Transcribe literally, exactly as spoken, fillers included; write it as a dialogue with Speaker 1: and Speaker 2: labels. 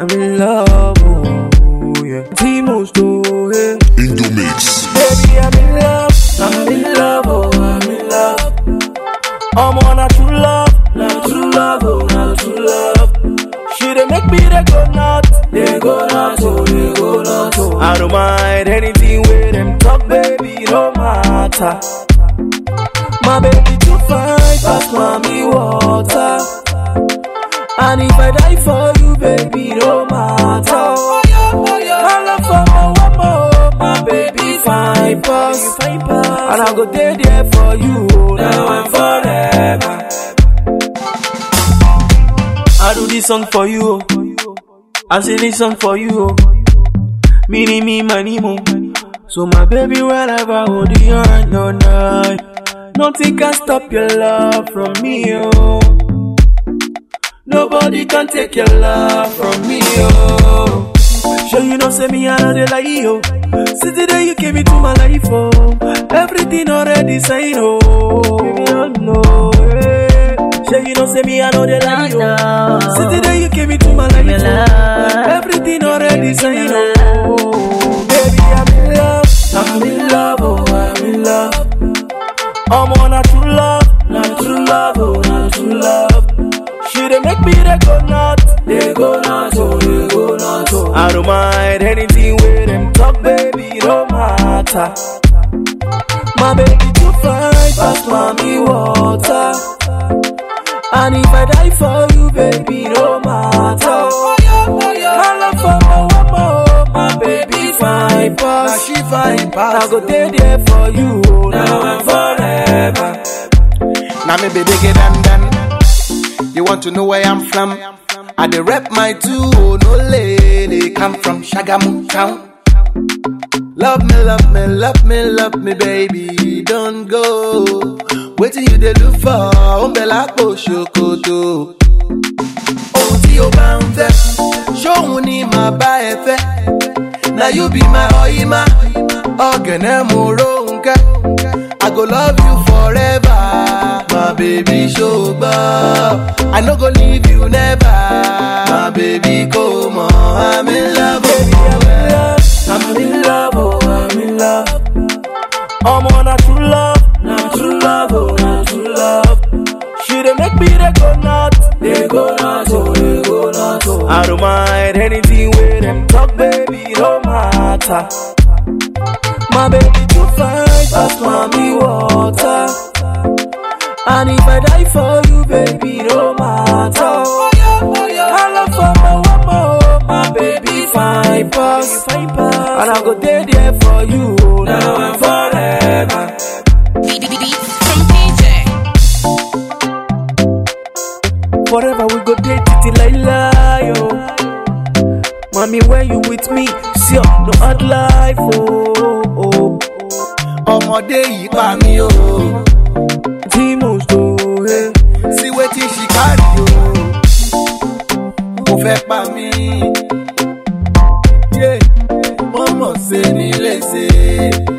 Speaker 1: in love, oh yeah. Timos do, yeah.
Speaker 2: Indo Mix.
Speaker 1: Baby, I'm in love, I'm in love, oh, I'm in love. I'm on a true love, not true love, oh, not true love. She dey make me they go nuts, they go nuts, oh, they go nuts, oh. I don't mind anything with them talk, baby, no matter. My baby too fine, pass mommy water. And if I die for you, baby, no matter. My love for my woman, my baby fine pass. And I go there there for you, now and forever. I do this song for you, I sing this song for you. Mini me, money mo. So my baby, wherever hold you on your night. Nothing can stop your love from me, oh. Nobody can take your love from me, oh. Sure you know, say me another lie, oh. Since the day you came into my life, oh. Everything already signed, oh. Baby, I know, eh. Sure you know, say me another lie, oh. Since the day you came into my life, oh. Everything already signed, oh. Baby, I'm in love, I'm in love, oh, I'm in love. I'm on a true love, not true love, oh, not true love. She dey make me they go nuts, they go nuts, oh, they go nuts, oh. I don't mind anything with them talk, baby, no matter. My baby too fine, pass mommy water. And if I die for you, baby, no matter. My love for my woman, my baby fine pass.
Speaker 3: Now she fine pass.
Speaker 1: I go there there for you, now and forever.
Speaker 3: Now me be bigger than than. You want to know where I'm from? I dey rep my two, oh, no lady. Come from Shagamu town. Love me, love me, love me, love me, baby. Don't go. Wait till you dey look for Umbela Shokoto. Oh, ti o ba nfe. Show ni ma ba efe. Now you be my oima. Ogene mo ronke. I go love you forever. My baby Shoba, I no go leave you never. My baby come on, I'm in love,
Speaker 1: baby, I'm in love. I'm in love, oh, I'm in love. I'm on a true love, not true love, oh, not true love. She dey make me they go nuts, they go nuts, oh, they go nuts, oh. I don't mind anything with them talk, baby, no matter. My baby too fine, pass mommy water. And if I die for you, baby, no matter. I love for my woman, my baby fine pass. And I go there there for you, now and forever.
Speaker 4: From P J.
Speaker 1: Forever we go date it till I yo. Mommy, when you with me, see no hard life, oh, oh.
Speaker 3: Ọmọdé yìí pa mí o.
Speaker 1: Timos do, eh.
Speaker 3: See wetin she carry o. Mo fẹ́ pa mí. Yeah, mọ́mọ́ ṣe ní léṣe.